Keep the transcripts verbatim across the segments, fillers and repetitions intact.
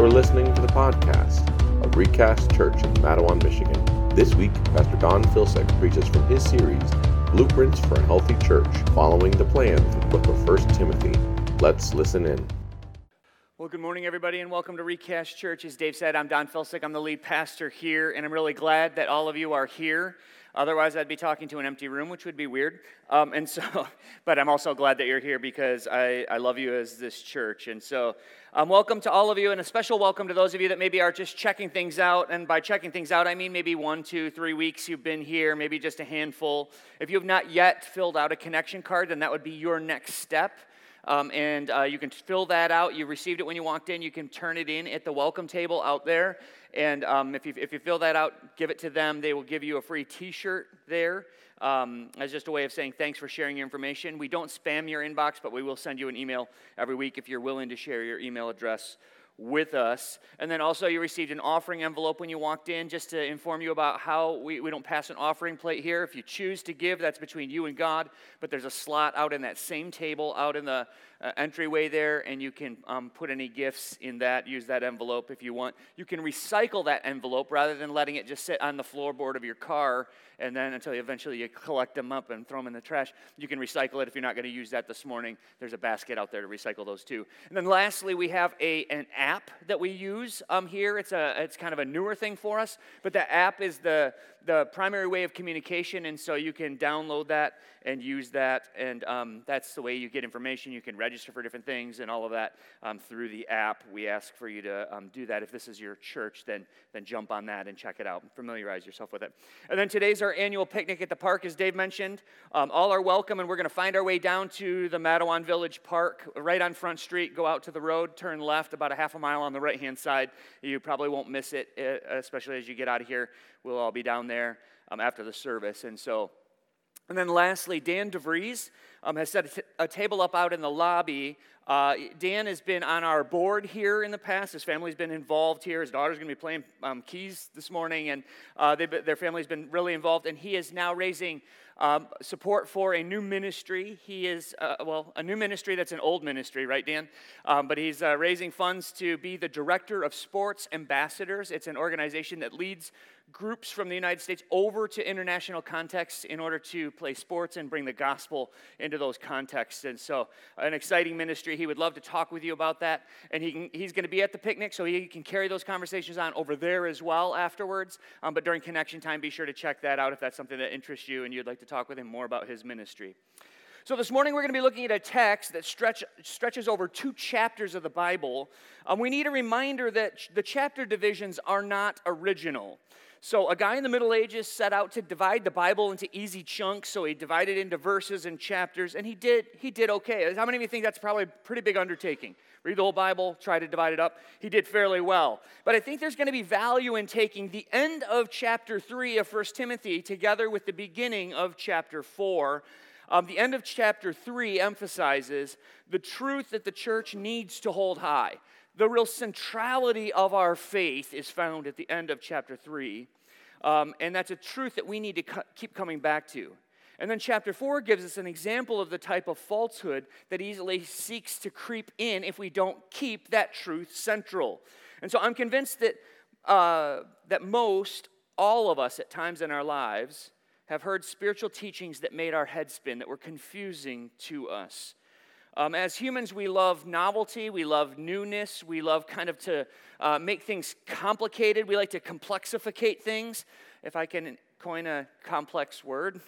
You're listening to the podcast of Recast Church in Mattawan, Michigan. This week, Pastor Don Filsick preaches from his series, Blueprints for a Healthy Church, following the plan for the book of First Timothy. Let's listen in. Well, good morning, everybody, and welcome to Recast Church. As Dave said, I'm Don Filsick. I'm the lead pastor here, and I'm really glad that all of you are here. Otherwise, I'd be talking to an empty room, which would be weird. Um, and so, but I'm also glad that you're here because I, I love you as this church. And so, um, welcome to all of you, and a special welcome to those of you that maybe are just checking things out. And by checking things out, I mean maybe one, two, three weeks you've been here, maybe just a handful. If you have not yet filled out a connection card, then that would be your next step. Um, and uh, you can fill that out. You received it when you walked in. You can turn it in at the welcome table out there. And um, if you if you fill that out, give it to them. They will give you a free T-shirt there um, as just a way of saying thanks for sharing your information. We don't spam your inbox, but we will send you an email every week if you're willing to share your email address with us. And then also you received an offering envelope when you walked in, just to inform you about how we, we don't pass an offering plate here. If you choose to give, that's between you and God, but there's a slot out in that same table out in the uh, entryway there, and you can um, put any gifts in that, use that envelope if you want. You can recycle that envelope rather than letting it just sit on the floorboard of your car and then until you eventually you collect them up and throw them in the trash. You can recycle it if you're not going to use that this morning. There's a basket out there to recycle those too. And then lastly, we have a an app that we use um, here. It's a it's kind of a newer thing for us, but the app is the the primary way of communication, and so you can download that and use that, and um, that's the way you get information. You can register for different things and all of that um, through the app. We ask for you to um, do that. If this is your church, then then jump on that and check it out. Familiarize yourself with it. And then today's our annual picnic at the park, as Dave mentioned. Um, all are welcome, and we're going to find our way down to the Mattawan Village Park, right on Front Street. Go out to the road, turn left about a half a mile on the right-hand side. You probably won't miss it, especially as you get out of here. We'll all be down there um, after the service. And so, and then lastly, Dan DeVries um, has set a, t- a table up out in the lobby. Uh, Dan has been on our board here in the past. His family's been involved here. His daughter's going to be playing um, keys this morning, and uh, their family's been really involved. And he is now raising um, support for a new ministry. He is, uh, well, a new ministry that's an old ministry, right, Dan? Um, but he's uh, raising funds to be the Director of Sports Ambassadors. It's an organization that leads groups from the United States over to international contexts in order to play sports and bring the gospel into those contexts. And so an exciting ministry. He would love to talk with you about that. And he can, he's going to be at the picnic, so he can carry those conversations on over there as well afterwards. Um, but during connection time, be sure to check that out if that's something that interests you and you'd like to talk with him more about his ministry. So this morning we're going to be looking at a text that stretch, stretches over two chapters of the Bible. Um, we need a reminder that ch- the chapter divisions are not original. So a guy in the Middle Ages set out to divide the Bible into easy chunks, so he divided into verses and chapters, and he did he did okay. How many of you think that's probably a pretty big undertaking? Read the whole Bible, try to divide it up. He did fairly well. But I think there's going to be value in taking the end of chapter three of First Timothy together with the beginning of chapter four. Um, the end of chapter three emphasizes the truth that the church needs to hold high. The real centrality of our faith is found at the end of chapter three, um, and that's a truth that we need to co- keep coming back to. And then chapter four gives us an example of the type of falsehood that easily seeks to creep in if we don't keep that truth central. And so I'm convinced that uh, that most, all of us at times in our lives, have heard spiritual teachings that made our head spin, that were confusing to us. Um, as humans, we love novelty, we love newness, we love kind of to uh, make things complicated. We like to complexificate things, if I can coin a complex word.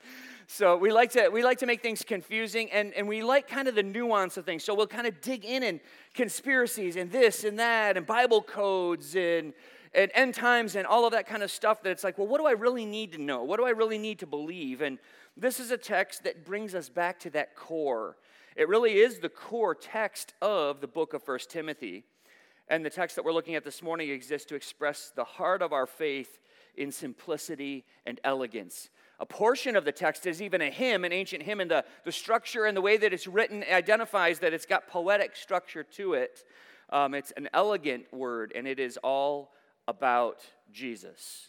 So we like to we like to make things confusing, and, and we like kind of the nuance of things. So we'll kind of dig in in conspiracies and this and that and Bible codes and and end times and all of that kind of stuff that it's like, well, what do I really need to know? What do I really need to believe? And this is a text that brings us back to that core. It really is the core text of the book of First Timothy. And the text that we're looking at this morning exists to express the heart of our faith in simplicity and elegance. A portion of the text is even a hymn, an ancient hymn, and the, the structure and the way that it's written identifies that it's got poetic structure to it. Um, it's an elegant word, and it is all about Jesus.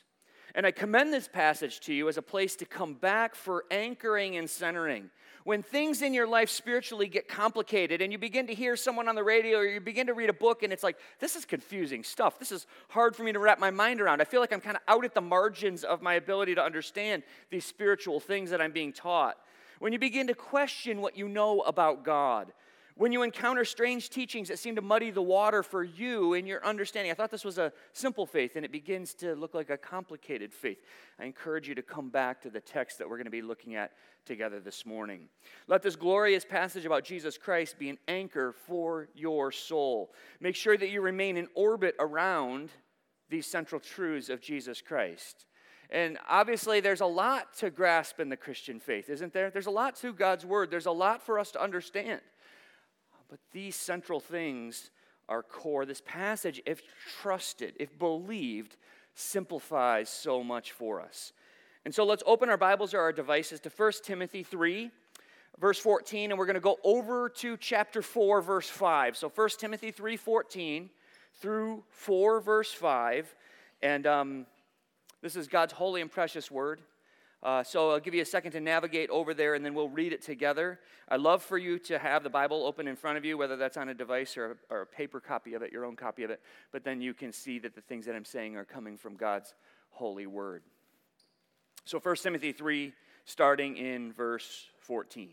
And I commend this passage to you as a place to come back for anchoring and centering. When things in your life spiritually get complicated and you begin to hear someone on the radio or you begin to read a book and it's like, this is confusing stuff. This is hard for me to wrap my mind around. I feel like I'm kind of out at the margins of my ability to understand these spiritual things that I'm being taught. When you begin to question what you know about God, when you encounter strange teachings that seem to muddy the water for you in your understanding. I thought this was a simple faith, and it begins to look like a complicated faith. I encourage you to come back to the text that we're going to be looking at together this morning. Let this glorious passage about Jesus Christ be an anchor for your soul. Make sure that you remain in orbit around these central truths of Jesus Christ. And obviously, there's a lot to grasp in the Christian faith, isn't there? There's a lot to God's Word. There's a lot for us to understand. But these central things are core. This passage, if trusted, if believed, simplifies so much for us. And so let's open our Bibles or our devices to First Timothy three, verse fourteen, and we're going to go over to chapter four, verse five. So First Timothy three, fourteen through four, verse five. And um, this is God's holy and precious word. Uh, so I'll give you a second to navigate over there, and then we'll read it together. I'd love for you to have the Bible open in front of you, whether that's on a device or a, or a paper copy of it, your own copy of it. But then you can see that the things that I'm saying are coming from God's holy word. So First Timothy three, starting in verse fourteen.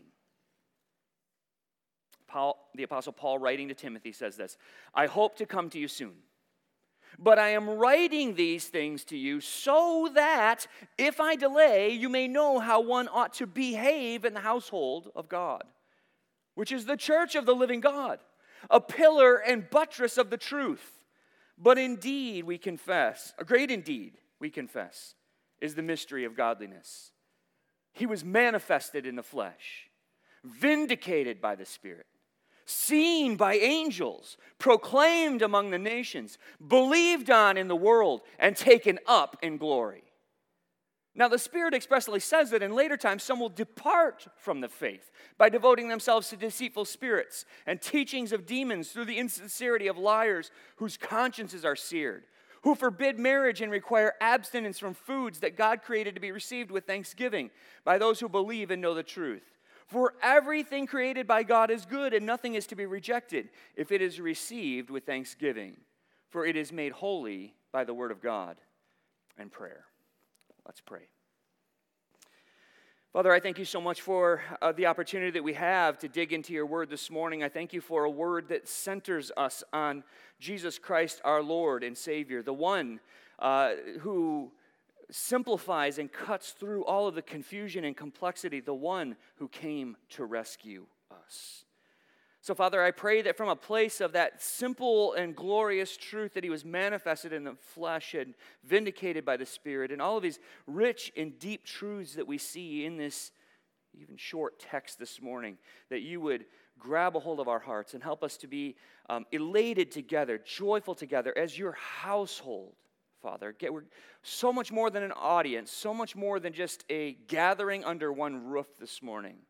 Paul, the Apostle Paul, writing to Timothy, says this, "I hope to come to you soon. But I am writing these things to you so that if I delay, you may know how one ought to behave in the household of God, which is the church of the living God, a pillar and buttress of the truth. But indeed, we confess, a great indeed, we confess, is the mystery of godliness. He was manifested in the flesh, vindicated by the Spirit, seen by angels, proclaimed among the nations, believed on in the world, and taken up in glory." Now, the Spirit expressly says that in later times some will depart from the faith by devoting themselves to deceitful spirits and teachings of demons through the insincerity of liars whose consciences are seared, who forbid marriage and require abstinence from foods that God created to be received with thanksgiving by those who believe and know the truth. For everything created by God is good, and nothing is to be rejected if it is received with thanksgiving, for it is made holy by the word of God and prayer. Let's pray. Father, I thank you so much for uh, the opportunity that we have to dig into your word this morning. I thank you for a word that centers us on Jesus Christ, our Lord and Savior, the one uh, who simplifies and cuts through all of the confusion and complexity, the one who came to rescue us. So, Father, I pray that from a place of that simple and glorious truth that he was manifested in the flesh and vindicated by the Spirit, and all of these rich and deep truths that we see in this even short text this morning, that you would grab a hold of our hearts and help us to be um, elated together, joyful together as your household. Father, get, we're so much more than an audience, so much more than just a gathering under one roof this morning.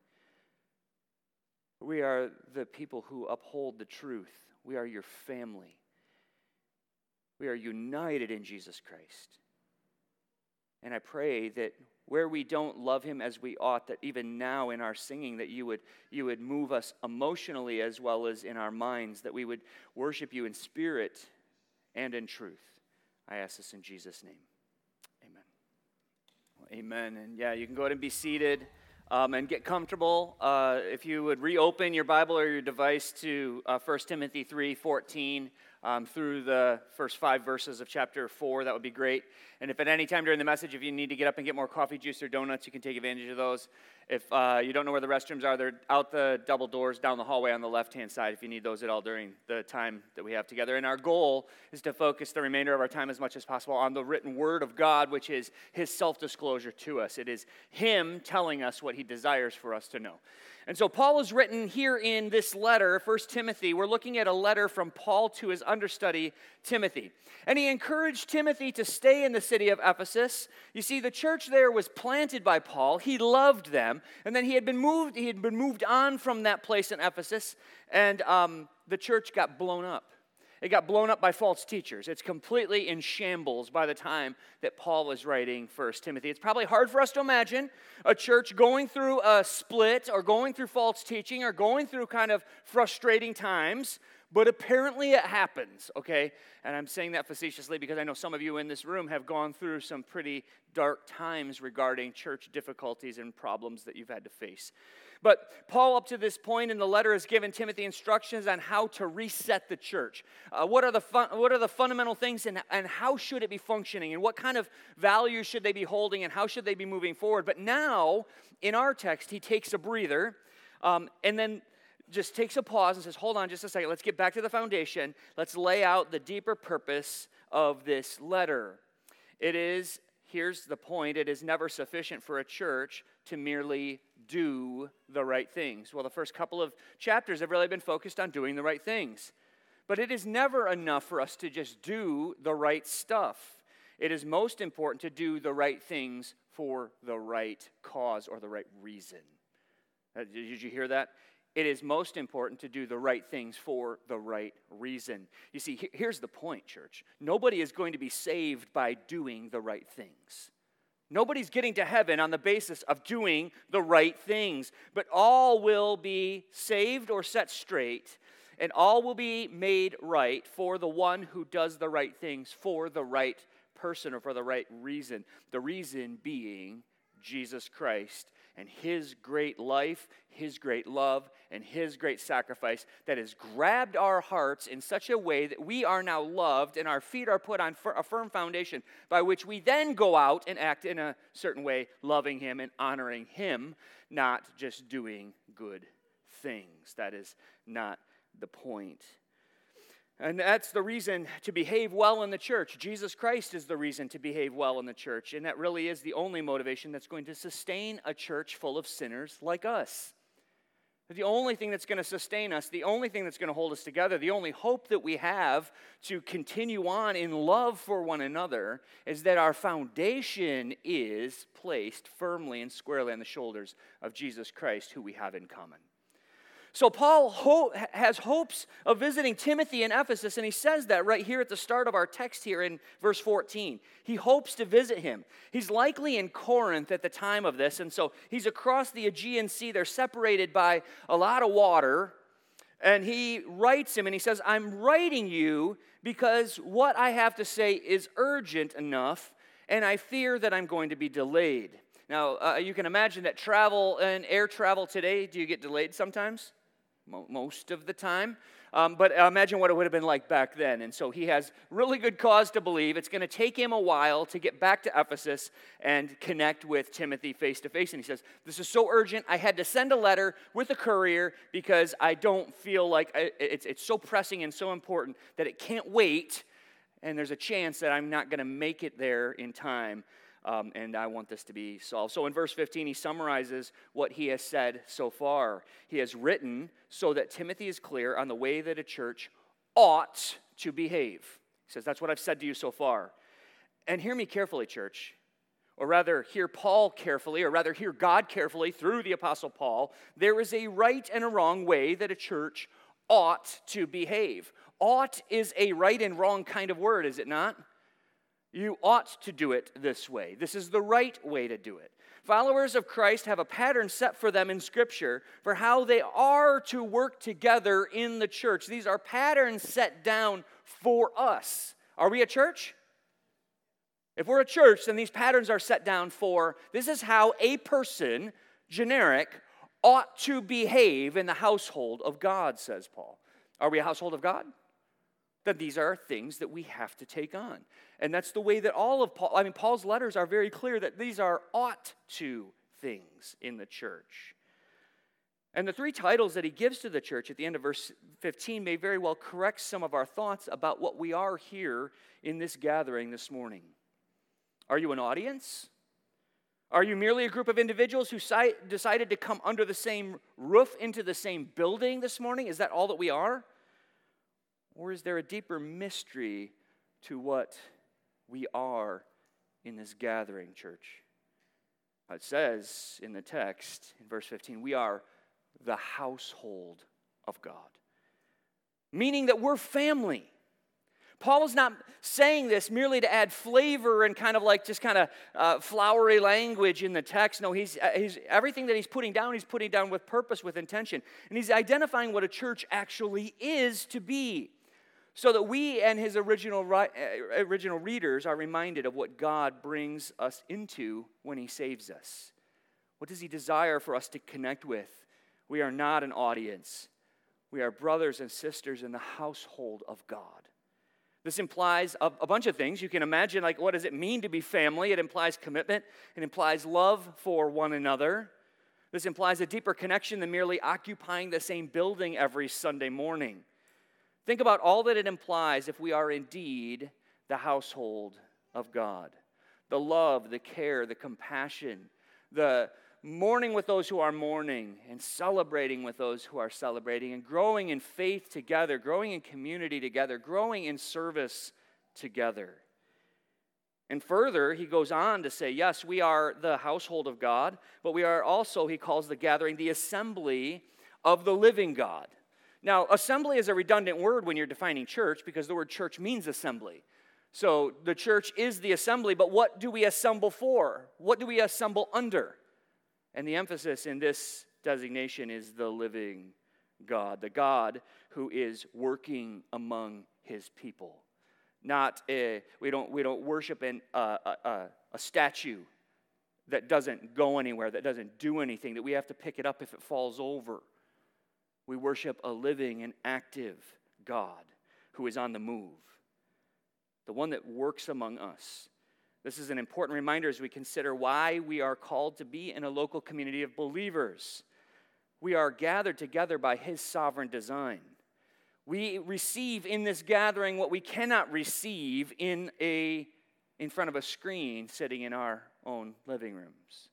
We are the people who uphold the truth. We are your family. We are united in Jesus Christ. And I pray that where we don't love him as we ought, that even now in our singing, that you would, you would move us emotionally as well as in our minds, that we would worship you in spirit and in truth. I ask this in Jesus' name. Amen. Well, amen. And yeah, you can go ahead and be seated um, and get comfortable. Uh, if you would reopen your Bible or your device to uh, First Timothy three fourteen um, through the first five verses of chapter four, that would be great. And if at any time during the message, if you need to get up and get more coffee, juice, or donuts, you can take advantage of those. If uh, you don't know where the restrooms are, they're out the double doors down the hallway on the left-hand side if you need those at all during the time that we have together. And our goal is to focus the remainder of our time as much as possible on the written word of God, which is his self-disclosure to us. It is him telling us what he desires for us to know. And so Paul has written here in this letter, First Timothy, we're looking at a letter from Paul to his understudy, Timothy. And he encouraged Timothy to stay in the city of Ephesus. You see, the church there was planted by Paul. He loved them. And then he had been moved, he had been moved on from that place in Ephesus, and um, the church got blown up. It got blown up by false teachers. It's completely in shambles by the time that Paul is writing First Timothy. It's probably hard for us to imagine a church going through a split or going through false teaching or going through kind of frustrating times, but apparently it happens, okay? And I'm saying that facetiously because I know some of you in this room have gone through some pretty dark times regarding church difficulties and problems that you've had to face. But Paul, up to this point in the letter, has given Timothy instructions on how to reset the church. Uh, what are the fun, what are the fundamental things, and, and how should it be functioning, and what kind of values should they be holding, and how should they be moving forward? But now, in our text, he takes a breather, um, and then just takes a pause and says, hold on just a second, let's get back to the foundation. Let's lay out the deeper purpose of this letter. It is, here's the point, it is never sufficient for a church to merely do the right things. Well, the first couple of chapters have really been focused on doing the right things. But it is never enough for us to just do the right stuff. It is most important to do the right things for the right cause or the right reason. Uh, did you hear that? It is most important to do the right things for the right reason. You see, he- here's the point, church. Nobody is going to be saved by doing the right things. Nobody's getting to heaven on the basis of doing the right things, but all will be saved or set straight, and all will be made right for the one who does the right things for the right person or for the right reason. The reason being Jesus Christ and his great life, his great love, and his great sacrifice that has grabbed our hearts in such a way that we are now loved and our feet are put on a firm foundation by which we then go out and act in a certain way, loving him and honoring him, not just doing good things. That is not the point. And that's the reason to behave well in the church. Jesus Christ is the reason to behave well in the church. And that really is the only motivation that's going to sustain a church full of sinners like us. The only thing that's going to sustain us, the only thing that's going to hold us together, the only hope that we have to continue on in love for one another is that our foundation is placed firmly and squarely on the shoulders of Jesus Christ, who we have in common. So Paul ho- has hopes of visiting Timothy in Ephesus, and he says that right here at the start of our text here in verse fourteen. He hopes to visit him. He's likely in Corinth at the time of this, and so he's across the Aegean Sea. They're separated by a lot of water, and he writes him, and he says, I'm writing you because what I have to say is urgent enough, and I fear that I'm going to be delayed. Now, uh, you can imagine that travel and air travel today, do you get delayed sometimes? Most of the time. Um, but imagine what it would have been like back then. And so he has really good cause to believe it's going to take him a while to get back to Ephesus and connect with Timothy face to face. And he says, this is so urgent, I had to send a letter with a courier because I don't feel like I, it's, it's so pressing and so important that it can't wait. And there's a chance that I'm not going to make it there in time. Um, and I want this to be solved. So in verse fifteen, he summarizes what he has said so far. He has written so that Timothy is clear on the way that a church ought to behave. He says, that's what I've said to you so far. And hear me carefully, church. Or rather, hear Paul carefully, or rather, hear God carefully through the Apostle Paul. There is a right and a wrong way that a church ought to behave. Ought is a right and wrong kind of word, is it not? You ought to do it this way. This is the right way to do it. Followers of Christ have a pattern set for them in Scripture for how they are to work together in the church. These are patterns set down for us. Are we a church? If we're a church, then these patterns are set down for, this is how a person, generic, ought to behave in the household of God, says Paul. Are we a household of God? Then these are things that we have to take on. And that's the way that all of Paul, I mean, Paul's letters are very clear that these are ought to things in the church. And the three titles that he gives to the church at the end of verse fifteen may very well correct some of our thoughts about what we are here in this gathering this morning. Are you an audience? Are you merely a group of individuals who si- decided to come under the same roof, into the same building this morning? Is that all that we are? Or is there a deeper mystery to what we are in this gathering, church? It says in the text, in verse fifteen, we are the household of God. Meaning that we're family. Paul is not saying this merely to add flavor and kind of like just kind of uh, flowery language in the text. No, he's, he's everything that he's putting down, he's putting down with purpose, with intention. And he's identifying what a church actually is to be, so that we and his original, original readers are reminded of what God brings us into when he saves us. What does he desire for us to connect with? We are not an audience. We are brothers and sisters in the household of God. This implies a, a bunch of things. You can imagine, like, what does it mean to be family? It implies commitment. It implies love for one another. This implies a deeper connection than merely occupying the same building every Sunday morning. Think about all that it implies if we are indeed the household of God. The love, the care, the compassion, the mourning with those who are mourning, and celebrating with those who are celebrating, and growing in faith together, growing in community together, growing in service together. And further, he goes on to say, yes, we are the household of God, but we are also, he calls the gathering, the assembly of the living God. Now, assembly is a redundant word when you're defining church, because the word church means assembly. So the church is the assembly, but what do we assemble for? What do we assemble under? And the emphasis in this designation is the living God, the God who is working among his people. Not a, we don't we don't worship an, uh, a, a statue that doesn't go anywhere, that doesn't do anything, that we have to pick it up if it falls over. We worship a living and active God who is on the move, the one that works among us. This is an important reminder as we consider why we are called to be in a local community of believers. We are gathered together by his sovereign design. We receive in this gathering what we cannot receive in a in front of a screen sitting in our own living rooms.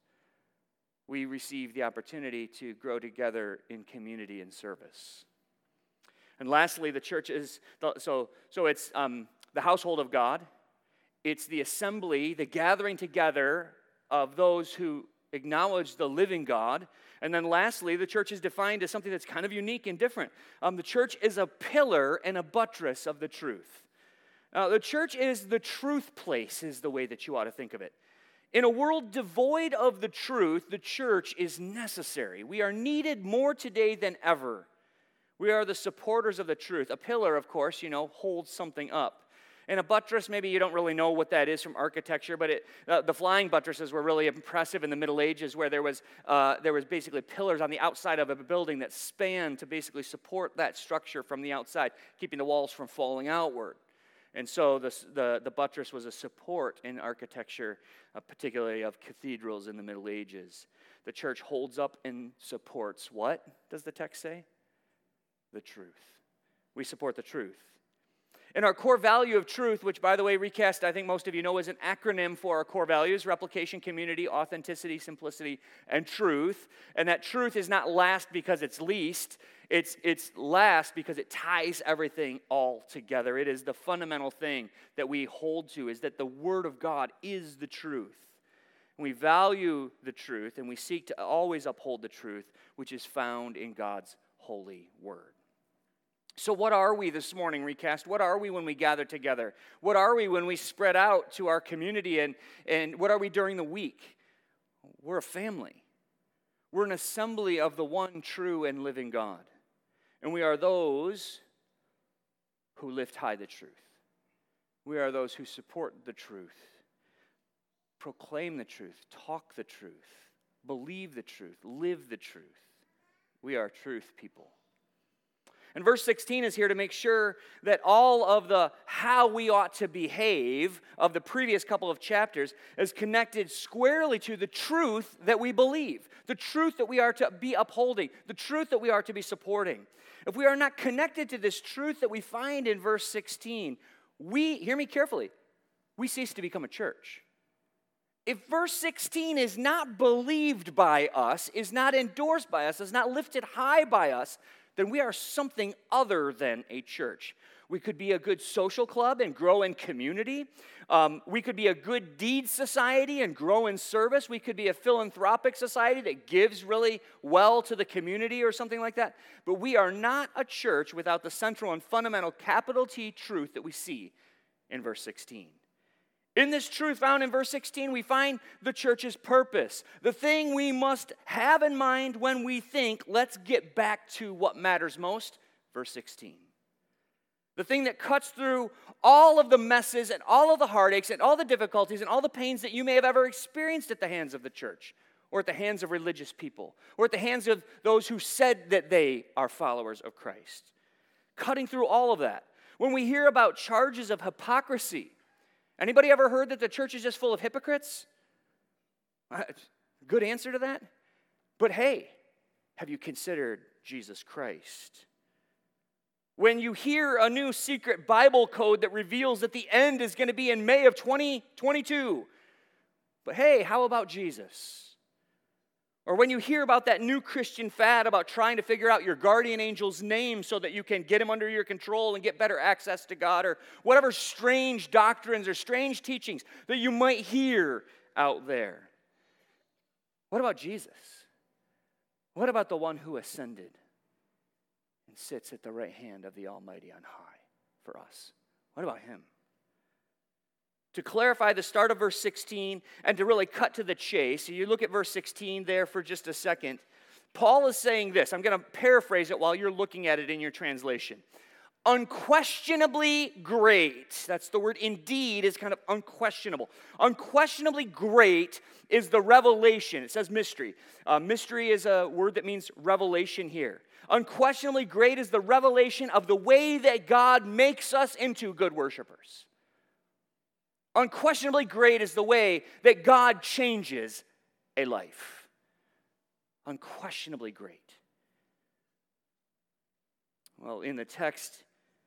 We receive the opportunity to grow together in community and service. And lastly, the church is, so, so it's um, the household of God. It's the assembly, the gathering together of those who acknowledge the living God. And then lastly, the church is defined as something that's kind of unique and different. Um, the church is a pillar and a buttress of the truth. Uh, the church is the truth place, is the way that you ought to think of it. In a world devoid of the truth, the church is necessary. We are needed more today than ever. We are the supporters of the truth. A pillar, of course, you know, holds something up. And a buttress, maybe you don't really know what that is from architecture, but it, uh, the flying buttresses were really impressive in the Middle Ages, where there was uh, there was basically pillars on the outside of a building that spanned to basically support that structure from the outside, keeping the walls from falling outward. And so the, the, the buttress was a support in architecture, uh, particularly of cathedrals in the Middle Ages. The church holds up and supports what, does the text say? The truth. We support the truth. And our core value of truth, which, by the way, Recast, I think most of you know, is an acronym for our core values: replication, community, authenticity, simplicity, and truth. And that truth is not last because it's least. It's, it's last because it ties everything all together. It is the fundamental thing that we hold to, is that the Word of God is the truth. And we value the truth, and we seek to always uphold the truth, which is found in God's holy Word. So what are we this morning, Recast? What are we when we gather together? What are we when we spread out to our community? And, and what are we during the week? We're a family. We're an assembly of the one true and living God. And we are those who lift high the truth. We are those who support the truth, proclaim the truth, talk the truth, believe the truth, live the truth. We are truth people. And verse sixteen is here to make sure that all of the how we ought to behave of the previous couple of chapters is connected squarely to the truth that we believe, the truth that we are to be upholding, the truth that we are to be supporting. If we are not connected to this truth that we find in verse sixteen, we, hear me carefully, we cease to become a church. If verse sixteen is not believed by us, is not endorsed by us, is not lifted high by us, then we are something other than a church. We could be a good social club and grow in community. Um, we could be a good deed society and grow in service. We could be a philanthropic society that gives really well to the community or something like that. But we are not a church without the central and fundamental capital T truth that we see in verse sixteen. In this truth found in verse sixteen, we find the church's purpose. The thing we must have in mind when we think, let's get back to what matters most, verse sixteen. The thing that cuts through all of the messes and all of the heartaches and all the difficulties and all the pains that you may have ever experienced at the hands of the church or at the hands of religious people or at the hands of those who said that they are followers of Christ. Cutting through all of that. When we hear about charges of hypocrisy, anybody ever heard that the church is just full of hypocrites? Good answer to that. But hey, have you considered Jesus Christ? When you hear a new secret Bible code that reveals that the end is going to be in May of twenty twenty-two, but hey, how about Jesus? Or when you hear about that new Christian fad about trying to figure out your guardian angel's name so that you can get him under your control and get better access to God, or whatever strange doctrines or strange teachings that you might hear out there. What about Jesus? What about the one who ascended and sits at the right hand of the Almighty on high for us? What about him? To clarify the start of verse sixteen and to really cut to the chase, so you look at verse sixteen there for just a second. Paul is saying this. I'm going to paraphrase it while you're looking at it in your translation. Unquestionably great. That's the word indeed is kind of unquestionable. Unquestionably great is the revelation. It says mystery. Uh, mystery is a word that means revelation here. Unquestionably great is the revelation of the way that God makes us into good worshipers. Unquestionably great is the way that God changes a life. Unquestionably great. Well, in the text,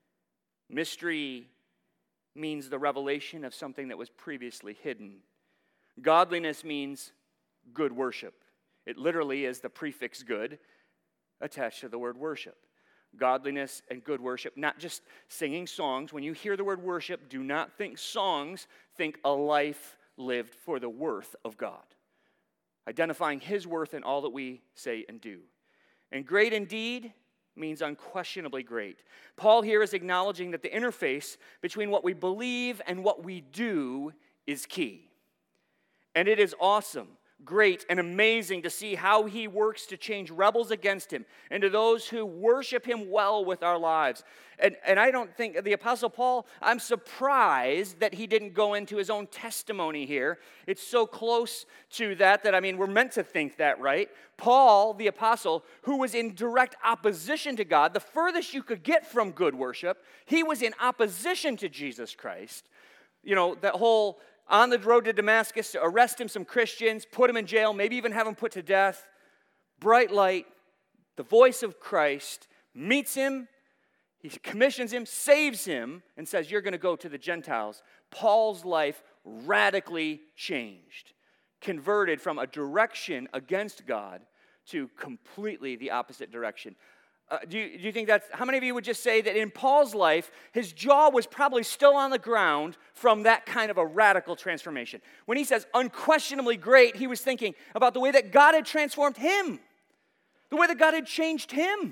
mystery means the revelation of something that was previously hidden. Godliness means good worship. It literally is the prefix good attached to the word worship. Godliness and good worship, not just singing songs. When you hear the word worship, do not think songs, think a life lived for the worth of God. Identifying his worth in all that we say and do. And great indeed means unquestionably great. Paul here is acknowledging that the interface between what we believe and what we do is key. And it is awesome, great, and amazing to see how he works to change rebels against him into those who worship him well with our lives. And, and I don't think, the Apostle Paul, I'm surprised that he didn't go into his own testimony here. It's so close to that that, I mean, we're meant to think that, right? Paul, the Apostle, who was in direct opposition to God, the furthest you could get from good worship, he was in opposition to Jesus Christ. You know, that whole on the road to Damascus to arrest him, some Christians, put him in jail, maybe even have him put to death. Bright light, the voice of Christ meets him, he commissions him, saves him, and says, you're going to go to the Gentiles. Paul's life radically changed, converted from a direction against God to completely the opposite direction. Uh, do, you, do you think that's, how many of you would just say that in Paul's life, his jaw was probably still on the ground from that kind of a radical transformation? When he says unquestionably great, he was thinking about the way that God had transformed him, the way that God had changed him.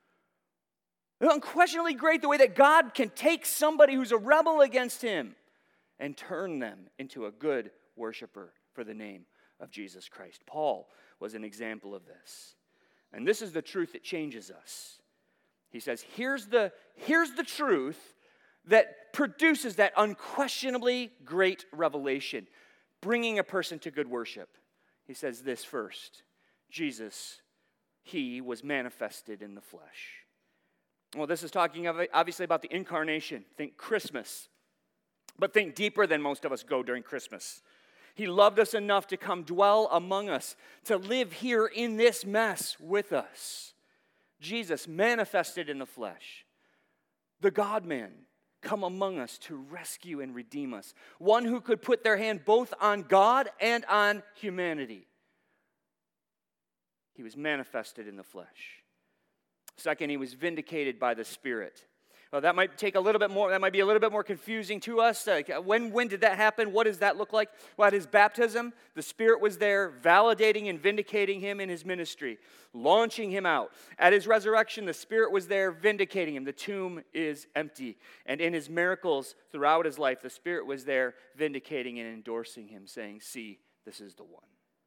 Unquestionably great, the way that God can take somebody who's a rebel against him and turn them into a good worshiper for the name of Jesus Christ. Paul was an example of this. And this is the truth that changes us. He says, here's the, here's the truth that produces that unquestionably great revelation, bringing a person to good worship. He says this first. Jesus, he was manifested in the flesh. Well, this is talking obviously about the incarnation. Think Christmas. But think deeper than most of us go during Christmas. He loved us enough to come dwell among us, to live here in this mess with us. Jesus manifested in the flesh. The God-man come among us to rescue and redeem us. One who could put their hand both on God and on humanity. He was manifested in the flesh. Second, he was vindicated by the Spirit. Well, that might take a little bit more, that might be a little bit more confusing to us. Like, when, when did that happen? What does that look like? Well, at his baptism, the Spirit was there validating and vindicating him in his ministry, launching him out. At his resurrection, the Spirit was there vindicating him. The tomb is empty. And in his miracles throughout his life, the Spirit was there vindicating and endorsing him, saying, see, this is the one.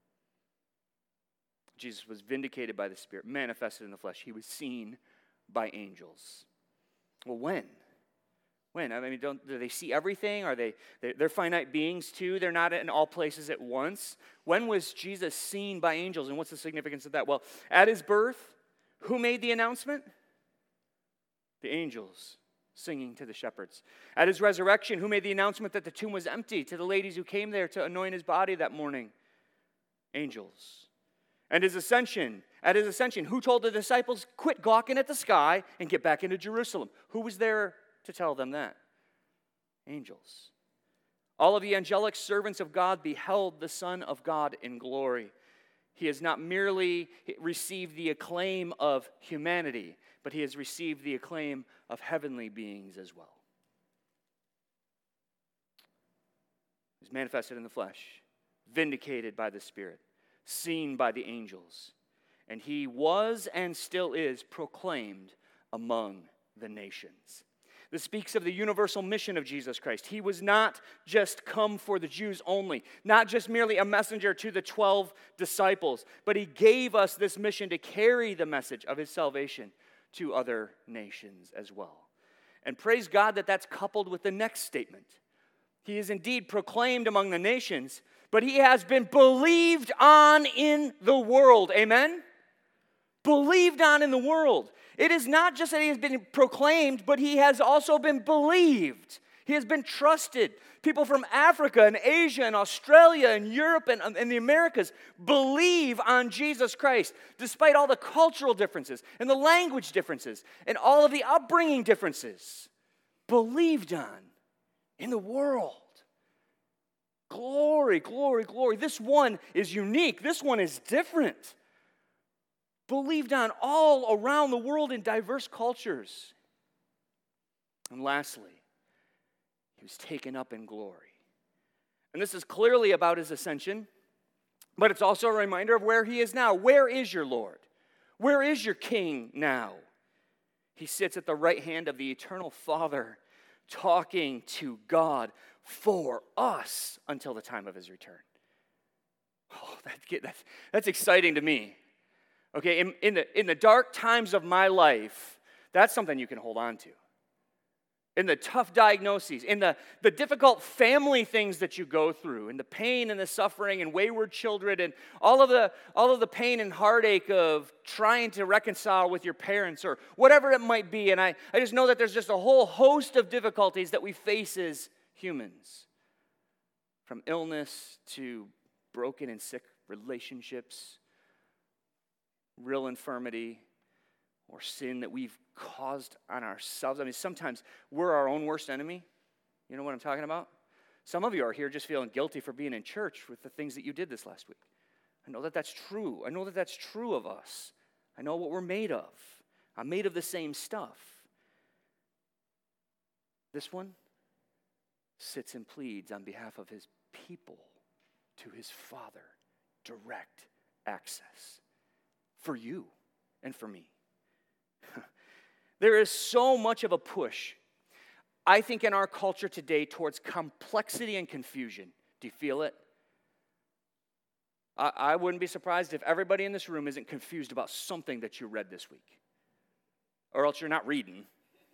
Jesus was vindicated by the Spirit, manifested in the flesh. He was seen by angels. Well, when? When? I mean, don't do they see everything? Are they, they're finite beings too? They're not in all places at once. When was Jesus seen by angels, and what's the significance of that? Well, at his birth, who made the announcement? The angels singing to the shepherds. At his resurrection, who made the announcement that the tomb was empty to the ladies who came there to anoint his body that morning? Angels. And his ascension, at his ascension, who told the disciples, quit gawking at the sky and get back into Jerusalem? Who was there to tell them that? Angels. All of the angelic servants of God beheld the Son of God in glory. He has not merely received the acclaim of humanity, but he has received the acclaim of heavenly beings as well. He's manifested in the flesh, vindicated by the Spirit, seen by the angels, and he was and still is proclaimed among the nations. This speaks of the universal mission of Jesus Christ. He was not just come for the Jews only, not just merely a messenger to the twelve disciples, but he gave us this mission to carry the message of his salvation to other nations as well. And praise God that that's coupled with the next statement. He is indeed proclaimed among the nations, but he has been believed on in the world. Amen? Believed on in the world. It is not just that he has been proclaimed, but he has also been believed. He has been trusted. People from Africa and Asia and Australia and Europe and, and the Americas believe on Jesus Christ, despite all the cultural differences and the language differences and all of the upbringing differences. Believed on in the world. Glory, glory, glory. This one is unique. This one is different. Believed on all around the world in diverse cultures. And lastly, he was taken up in glory. And this is clearly about his ascension, but it's also a reminder of where he is now. Where is your Lord? Where is your King now? He sits at the right hand of the eternal Father, talking to God for us until the time of his return. Oh, that, that's, that's exciting to me. Okay, in, in, the, in the dark times of my life, that's something you can hold on to. In the tough diagnoses, in the, the difficult family things that you go through, in the pain and the suffering and wayward children and all of the, all of the pain and heartache of trying to reconcile with your parents or whatever it might be. And I, I just know that there's just a whole host of difficulties that we face as humans. From illness to broken and sick relationships, real infirmity, or sin that we've caused on ourselves. I mean, sometimes we're our own worst enemy. You know what I'm talking about? Some of you are here just feeling guilty for being in church with the things that you did this last week. I know that that's true. I know that that's true of us. I know what we're made of. I'm made of the same stuff. This one sits and pleads on behalf of his people to his Father. Direct access for you and for me. There is so much of a push, I think, in our culture today towards complexity and confusion. Do you feel it? I, I wouldn't be surprised if everybody in this room isn't confused about something that you read this week, or else you're not reading.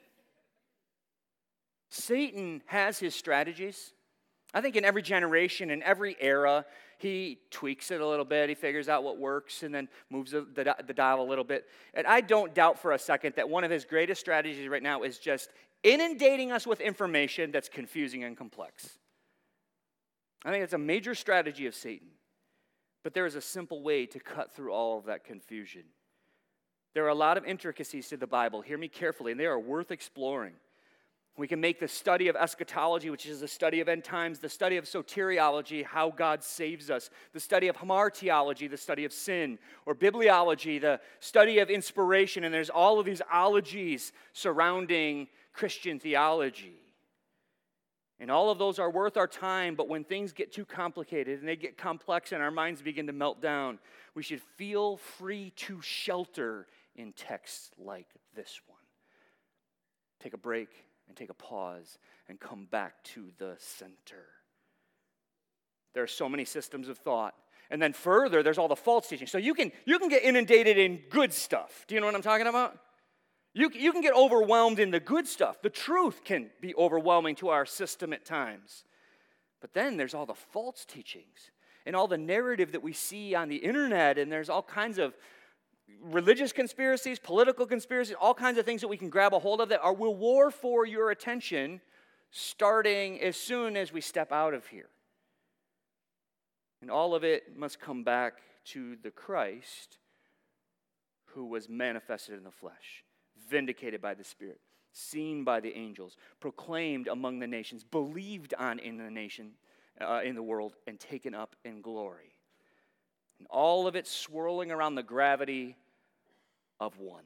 Satan has his strategies. I think in every generation, in every era, he tweaks it a little bit. He figures out what works and then moves the, the, the dial a little bit. And I don't doubt for a second that one of his greatest strategies right now is just inundating us with information that's confusing and complex. I think it's a major strategy of Satan. But there is a simple way to cut through all of that confusion. There are a lot of intricacies to the Bible. Hear me carefully, and they are worth exploring. We can make the study of eschatology, which is the study of end times, the study of soteriology, how God saves us, the study of hamartiology, the study of sin, or bibliology, the study of inspiration, and there's all of these ologies surrounding Christian theology. And all of those are worth our time, but when things get too complicated and they get complex and our minds begin to melt down, we should feel free to shelter in texts like this one. Take a break and take a pause and come back to the center. There are so many systems of thought. And then further, there's all the false teaching. So you can, you can get inundated in good stuff. Do you know what I'm talking about? You, you can get overwhelmed in the good stuff. The truth can be overwhelming to our system at times. But then there's all the false teachings and all the narrative that we see on the internet, and there's all kinds of religious conspiracies, political conspiracies, all kinds of things that we can grab a hold of that are, will war for your attention starting as soon as we step out of here. And all of it must come back to the Christ who was manifested in the flesh, vindicated by the Spirit, seen by the angels, proclaimed among the nations, believed on in the nation, uh, in the world, and taken up in glory. And all of it swirling around the gravity of one.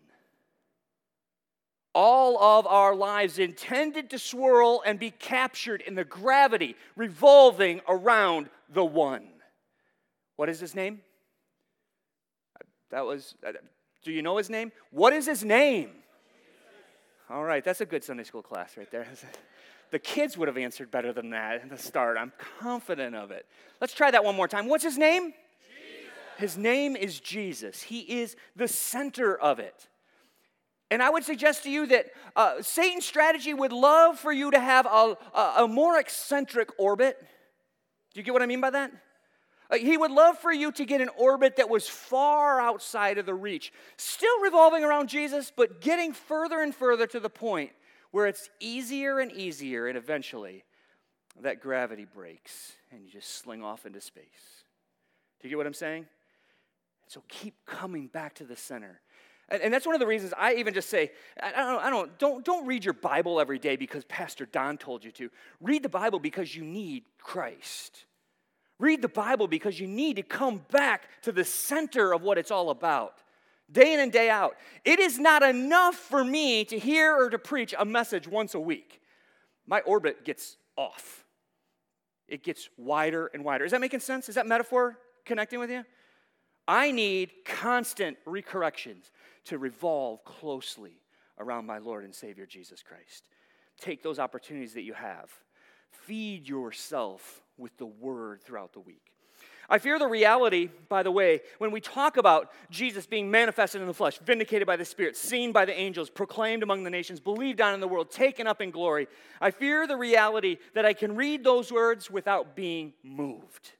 All of our lives intended to swirl and be captured in the gravity revolving around the one. What is his name? That was, do you know his name? What is his name? All right, that's a good Sunday school class right there. The kids would have answered better than that at the start. I'm confident of it. Let's try that one more time. What's his name? His name is Jesus. He is the center of it. And I would suggest to you that uh, Satan's strategy would love for you to have a, a, a more eccentric orbit. Do you get what I mean by that? Uh, he would love for you to get an orbit that was far outside of the reach, still revolving around Jesus, but getting further and further to the point where it's easier and easier, and eventually that gravity breaks and you just sling off into space. Do you get what I'm saying? So keep coming back to the center. And, and that's one of the reasons I even just say, I don't, I don't, don't, don't read your Bible every day because Pastor Don told you to. Read the Bible because you need Christ. Read the Bible because you need to come back to the center of what it's all about, day in and day out. It is not enough for me to hear or to preach a message once a week. My orbit gets off. It gets wider and wider. Is that making sense? Is that metaphor connecting with you? I need constant recorrections to revolve closely around my Lord and Savior Jesus Christ. Take those opportunities that you have. Feed yourself with the Word throughout the week. I fear the reality, by the way, when we talk about Jesus being manifested in the flesh, vindicated by the Spirit, seen by the angels, proclaimed among the nations, believed on in the world, taken up in glory. I fear the reality that I can read those words without being moved.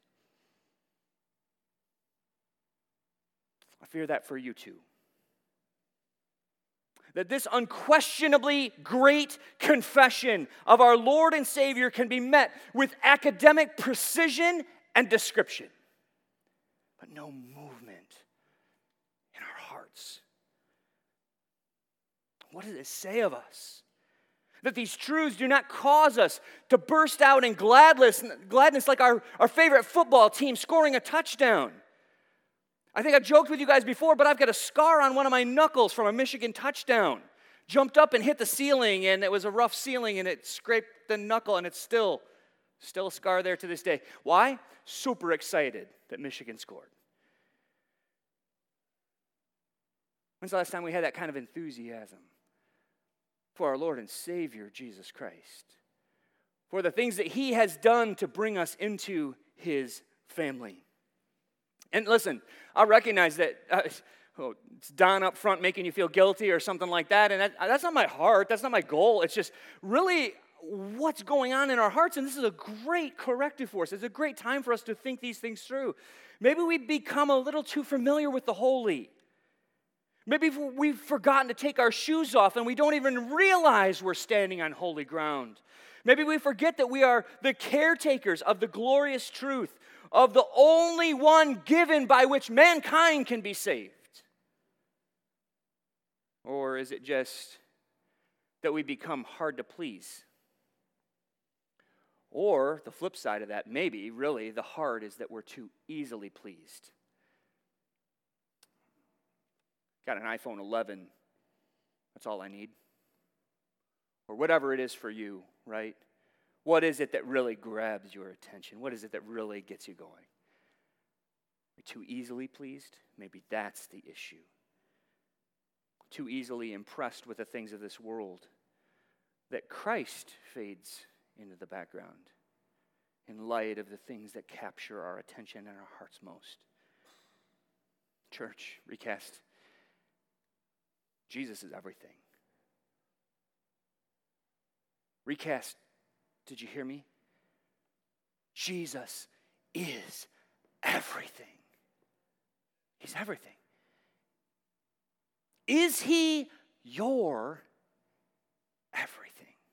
I fear that for you too. That this unquestionably great confession of our Lord and Savior can be met with academic precision and description, but no movement in our hearts. What does it say of us? That these truths do not cause us to burst out in gladness, gladness like our, our favorite football team scoring a touchdown. I think I've joked with you guys before, but I've got a scar on one of my knuckles from a Michigan touchdown. Jumped up and hit the ceiling, and it was a rough ceiling, and it scraped the knuckle, and it's still, still a scar there to this day. Why? Super excited that Michigan scored. When's the last time we had that kind of enthusiasm for our Lord and Savior, Jesus Christ? For the things that He has done to bring us into His family. And listen, I recognize that uh, oh, it's Don up front making you feel guilty or something like that, and that, that's not my heart. That's not my goal. It's just really what's going on in our hearts, and this is a great corrective for us. It's a great time for us to think these things through. Maybe we've become a little too familiar with the holy. Maybe we've forgotten to take our shoes off, and we don't even realize we're standing on holy ground. Maybe we forget that we are the caretakers of the glorious truth of the only one given by which mankind can be saved. Or is it just that we become hard to please. Or the flip side of that, maybe, really, the hard is that we're too easily pleased. Got an iPhone eleven. That's all I need. Or whatever it is for you, right? What is it that really grabs your attention? What is it that really gets you going? You're too easily pleased? Maybe that's the issue. Too easily impressed with the things of this world that Christ fades into the background in light of the things that capture our attention and our hearts most. Church, Recast, Jesus is everything. Recast, did you hear me? Jesus is everything. He's everything. Is he your everything?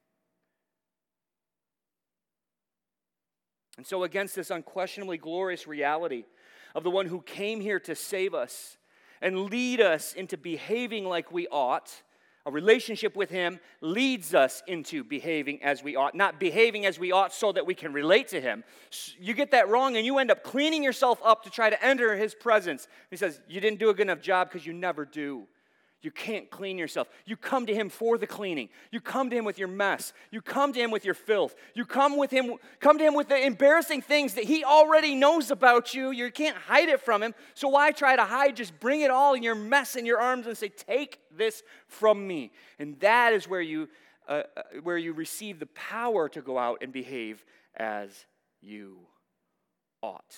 And so against this unquestionably glorious reality of the one who came here to save us and lead us into behaving like we ought, a relationship with him leads us into behaving as we ought, not behaving as we ought so that we can relate to him. You get that wrong and you end up cleaning yourself up to try to enter his presence. He says, you didn't do a good enough job because you never do. You can't clean yourself. You come to him for the cleaning. You come to him with your mess. You come to him with your filth. You come with him, come to him with the embarrassing things that he already knows about you. You can't hide it from him. So why try to hide? Just bring it all in your mess in your arms and say, take this from me. And that is where you, uh, where you receive the power to go out and behave as you ought.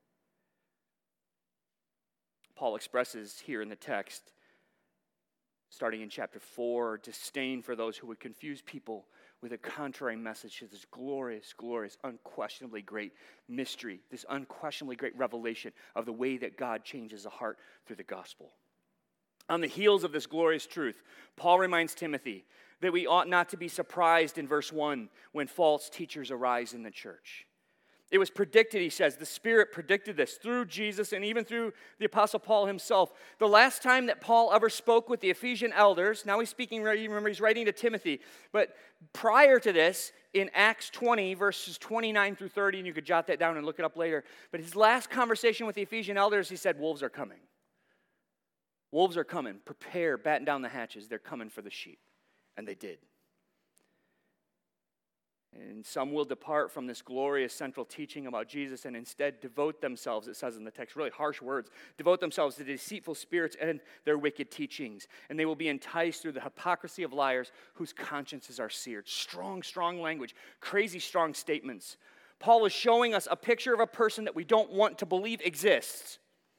Paul expresses here in the text, starting in chapter four, disdain for those who would confuse people with a contrary message to this glorious, glorious, unquestionably great mystery, this unquestionably great revelation of the way that God changes a heart through the gospel. On the heels of this glorious truth, Paul reminds Timothy that we ought not to be surprised in verse one when false teachers arise in the church. It was predicted, he says, the Spirit predicted this through Jesus and even through the Apostle Paul himself. The last time that Paul ever spoke with the Ephesian elders, now he's speaking, remember he's writing to Timothy, but prior to this, in Acts twenty, verses twenty-nine through thirty, and you could jot that down and look it up later, but his last conversation with the Ephesian elders, he said, wolves are coming. Wolves are coming. Prepare, batten down the hatches. They're coming for the sheep. And they did. And some will depart from this glorious central teaching about Jesus and instead devote themselves, it says in the text, really harsh words, devote themselves to deceitful spirits and their wicked teachings. And they will be enticed through the hypocrisy of liars whose consciences are seared. Strong, strong language, crazy strong statements. Paul is showing us a picture of a person that we don't want to believe exists.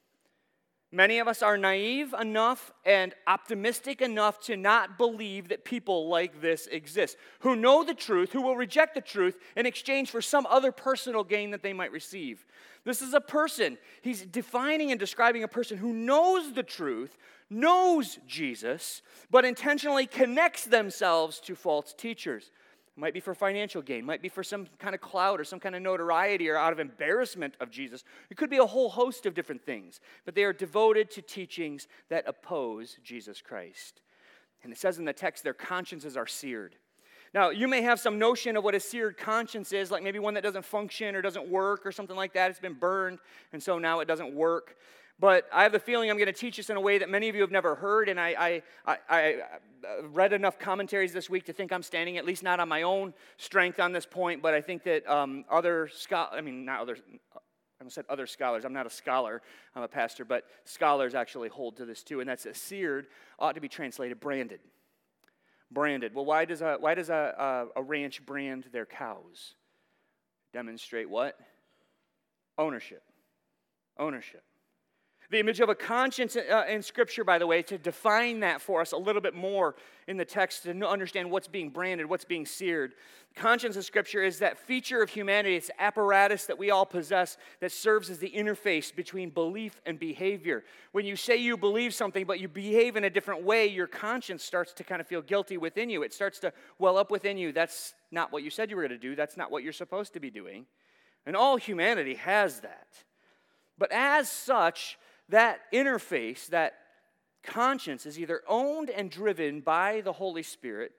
Many of us are naive enough and optimistic enough to not believe that people like this exist, who know the truth, who will reject the truth in exchange for some other personal gain that they might receive. This is a person. He's defining and describing a person who knows the truth, knows Jesus, but intentionally connects themselves to false teachers. It might be for financial gain, might be for some kind of clout or some kind of notoriety or out of embarrassment of Jesus. It could be a whole host of different things, but they are devoted to teachings that oppose Jesus Christ. And it says in the text, their consciences are seared. Now, you may have some notion of what a seared conscience is, like maybe one that doesn't function or doesn't work or something like that. It's been burned, and so now it doesn't work. But I have the feeling I'm going to teach this in a way that many of you have never heard, and I, I, I, I read enough commentaries this week to think I'm standing, at least not on my own strength on this point, but I think that um, other scholars, I mean, not other, I almost said other scholars. I'm not a scholar, I'm a pastor, but scholars actually hold to this too, and that's a seared ought to be translated branded. Branded. Well, why does a, why does a, a, a ranch brand their cows? Demonstrate what? Ownership. Ownership. The image of a conscience uh, in Scripture, by the way, to define that for us a little bit more in the text to understand what's being branded, what's being seared. Conscience in Scripture is that feature of humanity. It's apparatus that we all possess that serves as the interface between belief and behavior. When you say you believe something but you behave in a different way, your conscience starts to kind of feel guilty within you. It starts to well up within you. That's not what you said you were going to do. That's not what you're supposed to be doing. And all humanity has that. But as such, that interface, that conscience is either owned and driven by the Holy Spirit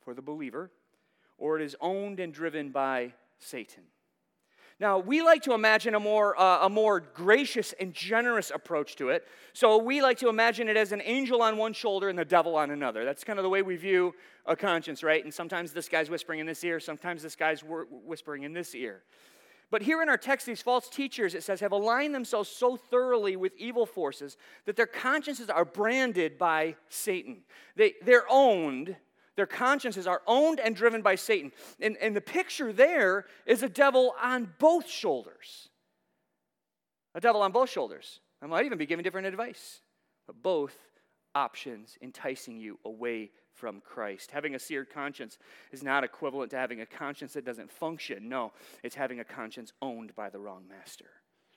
for the believer, or it is owned and driven by Satan. Now, we like to imagine a more, uh, a more gracious and generous approach to it. So we like to imagine it as an angel on one shoulder and the devil on another. That's kind of the way we view a conscience, right? And sometimes this guy's whispering in this ear, sometimes this guy's whispering in this ear. But here in our text, these false teachers, it says, have aligned themselves so thoroughly with evil forces that their consciences are branded by Satan. They, they're owned. Their consciences are owned and driven by Satan. And, and the picture there is a devil on both shoulders. A devil on both shoulders. I might even be giving different advice. But both options enticing you away from Christ. Having a seared conscience is not equivalent to having a conscience that doesn't function. No, it's having a conscience owned by the wrong master.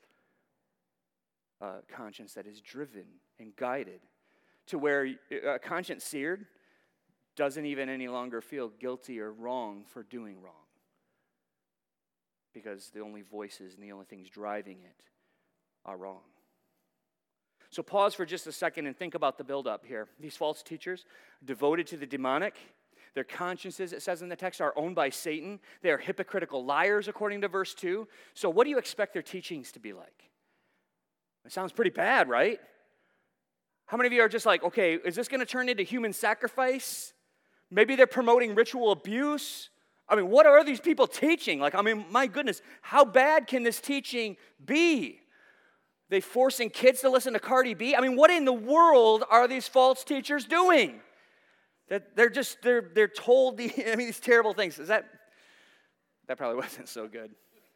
A conscience that is driven and guided to where a conscience seared doesn't even any longer feel guilty or wrong for doing wrong. Because the only voices and the only things driving it are wrong. So pause for just a second and think about the buildup here. These false teachers, devoted to the demonic, their consciences, it says in the text, are owned by Satan. They are hypocritical liars, according to verse two. So what do you expect their teachings to be like? It sounds pretty bad, right? How many of you are just like, okay, is this going to turn into human sacrifice? Maybe they're promoting ritual abuse. I mean, what are these people teaching? Like, I mean, my goodness, how bad can this teaching be? They forcing kids to listen to Cardi B? I mean, what in the world are these false teachers doing? That they're just, they're they're told the, I mean, these terrible things. Is that, that probably wasn't so good.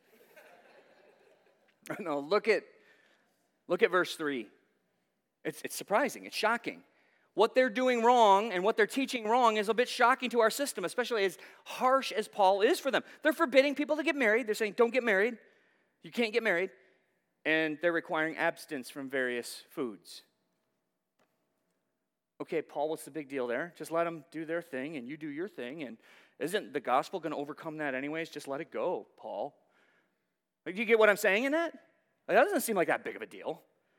No, look at, look at verse three. It's, it's surprising, it's shocking. What they're doing wrong and what they're teaching wrong is a bit shocking to our system, especially as harsh as Paul is for them. They're forbidding people to get married. They're saying, don't get married. You can't get married. And they're requiring abstinence from various foods. Okay, Paul, what's the big deal there? Just let them do their thing and you do your thing. And isn't the gospel going to overcome that anyways? Just let it go, Paul. Like, do you get what I'm saying in that? Like, that doesn't seem like that big of a deal.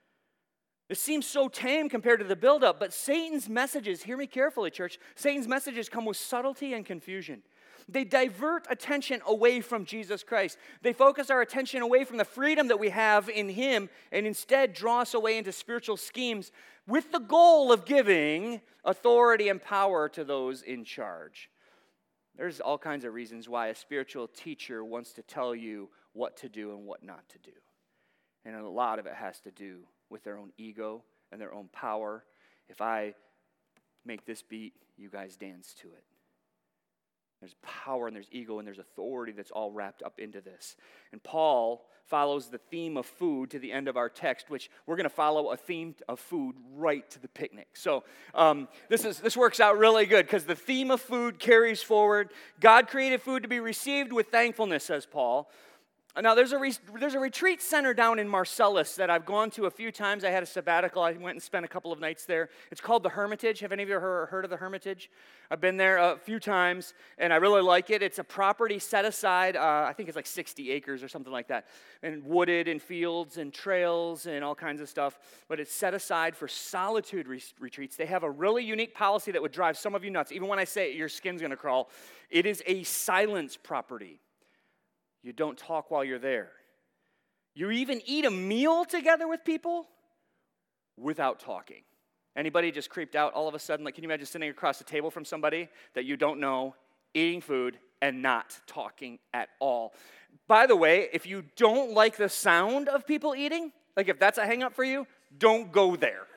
It seems so tame compared to the buildup, but Satan's messages, hear me carefully, church, Satan's messages come with subtlety and confusion. They divert attention away from Jesus Christ. They focus our attention away from the freedom that we have in Him and instead draw us away into spiritual schemes with the goal of giving authority and power to those in charge. There's all kinds of reasons why a spiritual teacher wants to tell you what to do and what not to do. And a lot of it has to do with their own ego and their own power. If I make this beat, you guys dance to it. There's power and there's ego and there's authority that's all wrapped up into this. And Paul follows the theme of food to the end of our text, which we're going to follow a theme of food right to the picnic. So um, this is this works out really good because the theme of food carries forward. God created food to be received with thankfulness, says Paul. Now, there's a, re- there's a retreat center down in Marcellus that I've gone to a few times. I had a sabbatical. I went and spent a couple of nights there. It's called the Hermitage. Have any of you heard, heard of the Hermitage? I've been there a few times, and I really like it. It's a property set aside, uh, I think it's like sixty acres or something like that, and wooded and fields and trails and all kinds of stuff, but it's set aside for solitude re- retreats. They have a really unique policy that would drive some of you nuts. Even when I say it, your skin's going to crawl. It is a silence property. You don't talk while you're there. You even eat a meal together with people without talking. Anybody just creeped out all of a sudden? Like, can you imagine sitting across the table from somebody that you don't know, eating food, and not talking at all? By the way, if you don't like the sound of people eating, like if that's a hang-up for you, don't go there.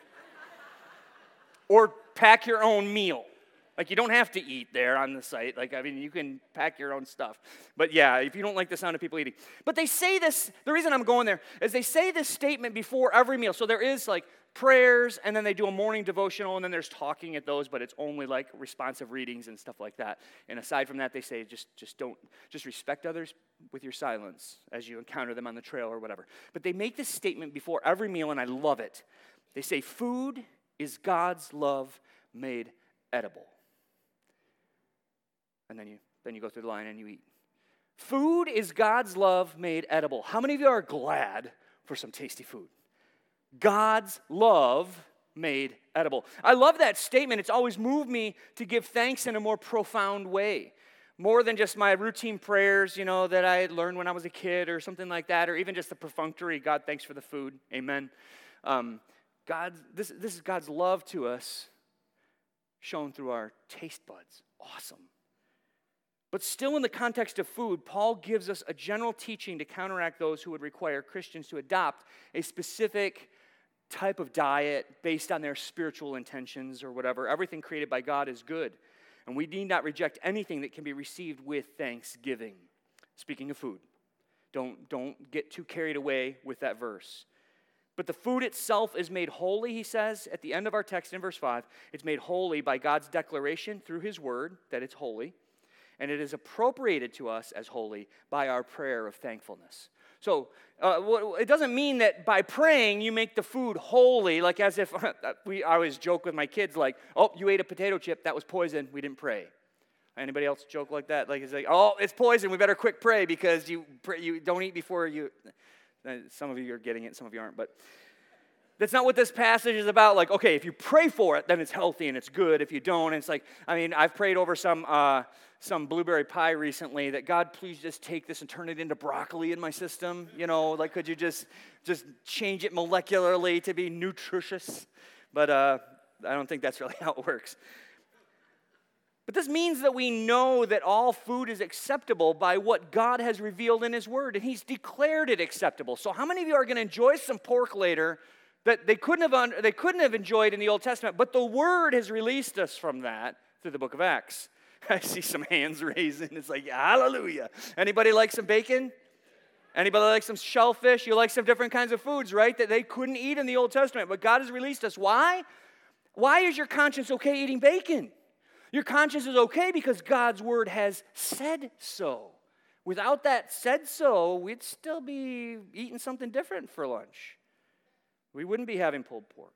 Or pack your own meal. Like, you don't have to eat there on the site. Like, I mean, you can pack your own stuff. But yeah, if you don't like the sound of people eating. But they say this, the reason I'm going there is they say this statement before every meal. So there is like prayers, and then they do a morning devotional, and then there's talking at those, but it's only like responsive readings and stuff like that. And aside from that, they say just, just don't, just respect others with your silence as you encounter them on the trail or whatever. But they make this statement before every meal, and I love it. They say, food is God's love made edible. And then you then you go through the line and you eat. Food is God's love made edible. How many of you are glad for some tasty food? God's love made edible. I love that statement. It's always moved me to give thanks in a more profound way. More than just my routine prayers, you know, that I had learned when I was a kid or something like that, or even just the perfunctory, God, thanks for the food, amen. Um, God, this, this is God's love to us shown through our taste buds. Awesome. But still in the context of food, Paul gives us a general teaching to counteract those who would require Christians to adopt a specific type of diet based on their spiritual intentions or whatever. Everything created by God is good, and we need not reject anything that can be received with thanksgiving. Speaking of food, don't, don't get too carried away with that verse. But the food itself is made holy, he says, at the end of our text in verse five. It's made holy by God's declaration through his word that it's holy, and it is appropriated to us as holy by our prayer of thankfulness. So uh, it doesn't mean that by praying you make the food holy, like as if we. I always joke with my kids, like, oh, you ate a potato chip, that was poison, we didn't pray. Anybody else joke like that? Like it's like, oh, it's poison, we better quick pray because you pray, you don't eat before you. Some of you are getting it, some of you aren't, but that's not what this passage is about. Like, okay, if you pray for it, then it's healthy and it's good. If you don't, it's like, I mean, I've prayed over some uh, some blueberry pie recently that God, please just take this and turn it into broccoli in my system. You know, like, could you just just change it molecularly to be nutritious? But uh, I don't think that's really how it works. But this means that we know that all food is acceptable by what God has revealed in his word, and he's declared it acceptable. So how many of you are going to enjoy some pork later that they couldn't have they couldn't have enjoyed in the Old Testament, but the word has released us from that through the book of Acts? I see some hands raising. It's like, hallelujah. Anybody like some bacon? Anybody like some shellfish? You like some different kinds of foods, right, that they couldn't eat in the Old Testament, but God has released us. Why? Why is your conscience okay eating bacon? Your conscience is okay because God's word has said so. Without that said so, we'd still be eating something different for lunch. We wouldn't be having pulled pork.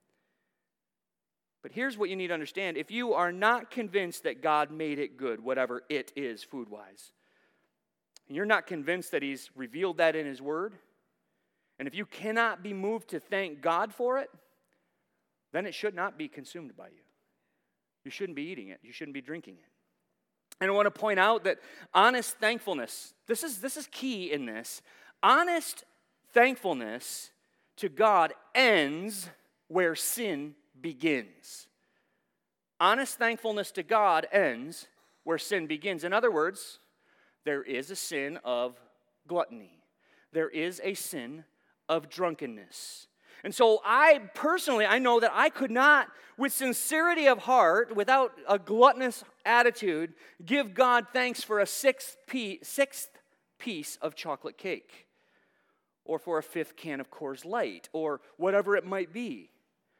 But here's what you need to understand. If you are not convinced that God made it good, whatever it is food-wise, and you're not convinced that he's revealed that in his word, and if you cannot be moved to thank God for it, then it should not be consumed by you. You shouldn't be eating it. You shouldn't be drinking it. And I want to point out that honest thankfulness, this is, this is key in this. Honest thankfulness to God ends where sin begins. Honest thankfulness to God ends where sin begins. In other words, there is a sin of gluttony. There is a sin of drunkenness. And so I personally, I know that I could not, with sincerity of heart, without a gluttonous attitude, give God thanks for a sixth piece, sixth piece of chocolate cake, or for a fifth can of Coors Light, or whatever it might be.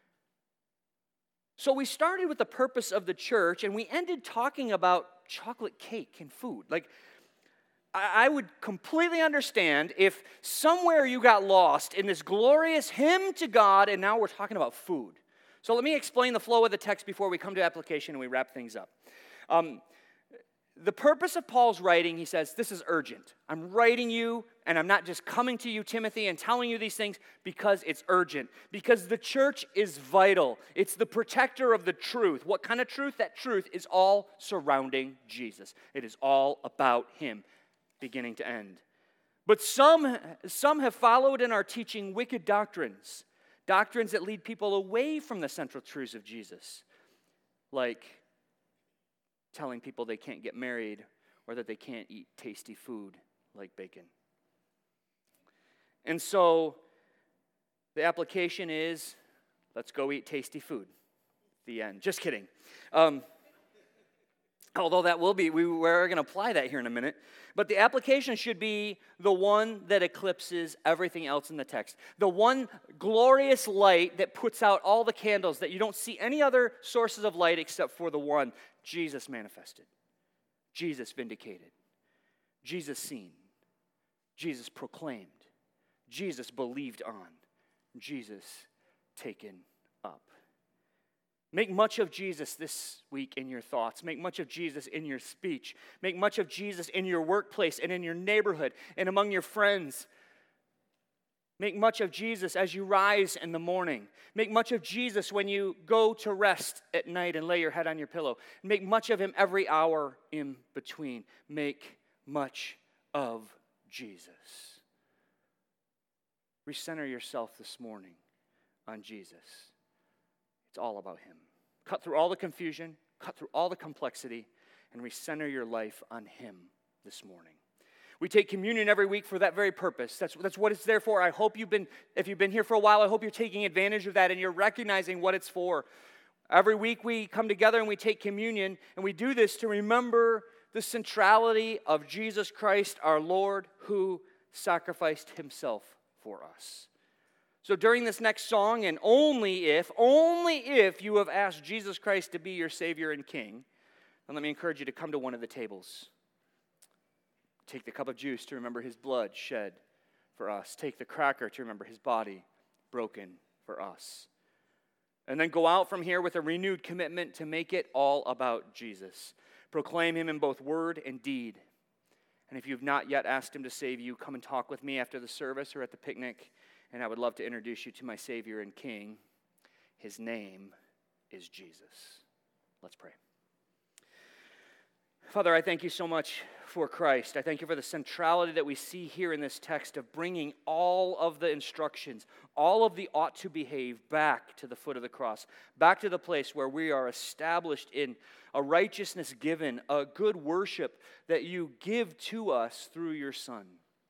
So we started with the purpose of the church, and we ended talking about chocolate cake and food. Like, I would completely understand if somewhere you got lost in this glorious hymn to God, and now we're talking about food. So let me explain the flow of the text before we come to application and we wrap things up. Um, the purpose of Paul's writing, he says, this is urgent. I'm writing you, and I'm not just coming to you, Timothy, and telling you these things because it's urgent. Because the church is vital. It's the protector of the truth. What kind of truth? That truth is all surrounding Jesus. It is all about him, beginning to end. But some, some have followed and are teaching wicked doctrines, doctrines that lead people away from the central truths of Jesus, like telling people they can't get married or that they can't eat tasty food like bacon. And so the application is, let's go eat tasty food. The end. Just kidding. Um, Although that will be, we, we're going to apply that here in a minute. But the application should be the one that eclipses everything else in the text. The one glorious light that puts out all the candles, that you don't see any other sources of light except for the one Jesus manifested, Jesus vindicated, Jesus seen, Jesus proclaimed, Jesus believed on, Jesus taken up. Make much of Jesus this week in your thoughts. Make much of Jesus in your speech. Make much of Jesus in your workplace and in your neighborhood and among your friends. Make much of Jesus as you rise in the morning. Make much of Jesus when you go to rest at night and lay your head on your pillow. Make much of him every hour in between. Make much of Jesus. Recenter yourself this morning on Jesus. It's all about him. Cut through all the confusion, cut through all the complexity, and recenter your life on him this morning. We take communion every week for that very purpose. That's, that's what it's there for. I hope you've been, if you've been here for a while, I hope you're taking advantage of that and you're recognizing what it's for. Every week we come together and we take communion, and we do this to remember the centrality of Jesus Christ, our Lord, who sacrificed himself for us. So during this next song, and only if, only if you have asked Jesus Christ to be your Savior and King, then let me encourage you to come to one of the tables. Take the cup of juice to remember his blood shed for us. Take the cracker to remember his body broken for us. And then go out from here with a renewed commitment to make it all about Jesus. Proclaim him in both word and deed. And if you've not yet asked him to save you, come and talk with me after the service or at the picnic, and I would love to introduce you to my Savior and King. His name is Jesus. Let's pray. Father, I thank you so much for Christ. I thank you for the centrality that we see here in this text of bringing all of the instructions, all of the ought to behave back to the foot of the cross, back to the place where we are established in a righteousness given, a good worship that you give to us through your Son.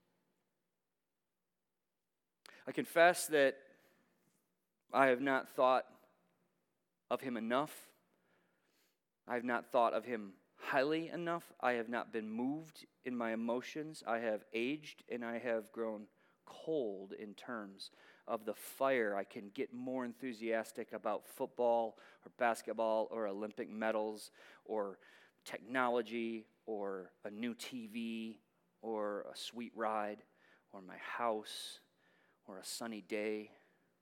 I confess that I have not thought of him enough. I have not thought of him highly enough. I have not been moved in my emotions. I have aged and I have grown cold in terms of the fire. I can get more enthusiastic about football or basketball or Olympic medals or technology or a new T V or a sweet ride or my house or a sunny day.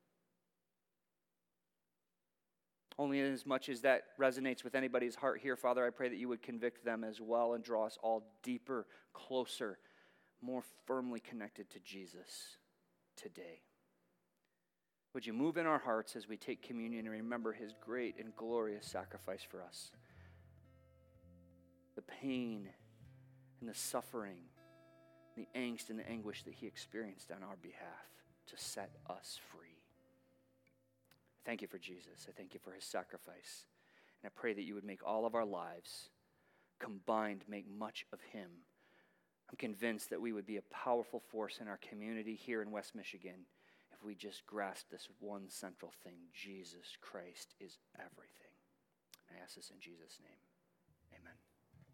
Only as much as that resonates with anybody's heart here, Father, I pray that you would convict them as well and draw us all deeper, closer, more firmly connected to Jesus today. Would you move in our hearts as we take communion and remember his great and glorious sacrifice for us? The pain and the suffering, the angst and the anguish that he experienced on our behalf to set us free. Thank you for Jesus. I thank you for his sacrifice. And I pray that you would make all of our lives combined make much of him. I'm convinced that we would be a powerful force in our community here in West Michigan if we just grasp this one central thing. Jesus Christ is everything. I ask this in Jesus' name.